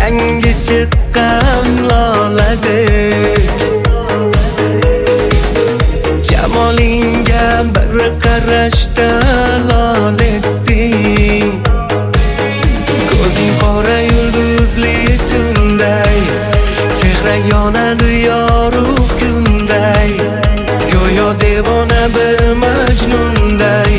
yangi chiqqan loladir. Jamolingga bir qarashda lol etding. Ko'zing qora yulduzli tunday, chehrang yonadi yorug' kunday. Go'yo devona bir majnunday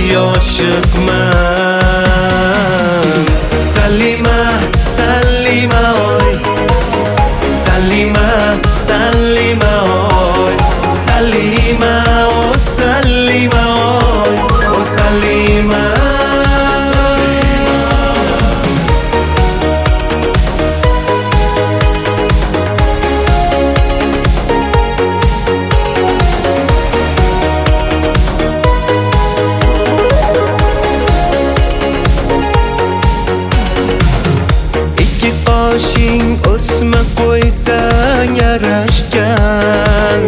oshiqman. Salima, Salima oy, Salima, Salima oy, Salima, oh Salima oy, oh Salima. Qoshing o'sma qo'ysang yarashgan,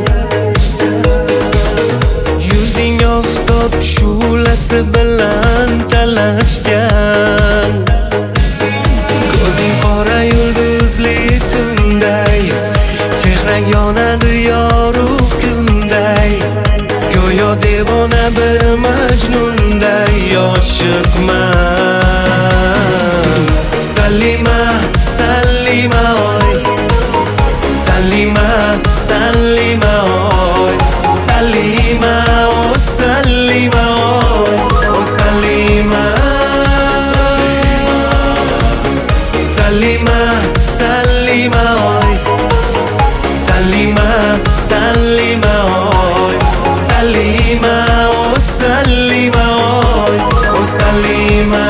yuzing oftob shu'lasi bilan talashgan. Ko'zing qora yulduzli tunday, chehrang yonadi yorug' kunday. Go'yo devona bir majnunday oshiqman. Salima, Salima oy, Salima, Salima oy, Salima, oh Salima oy, oh Salima. Salima, Salima oy, Salima, Salima oy, Salima, oh Salima oy, oh Salima.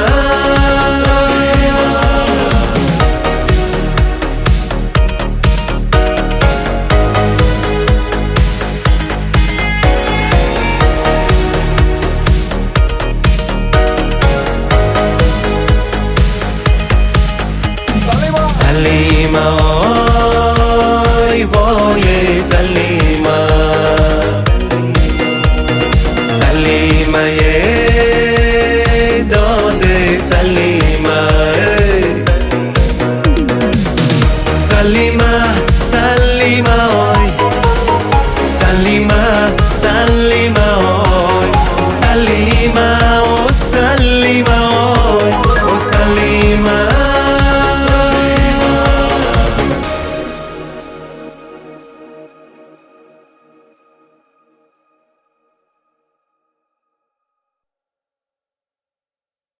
Salima oy, voye Salima, Salima ye dode Salima.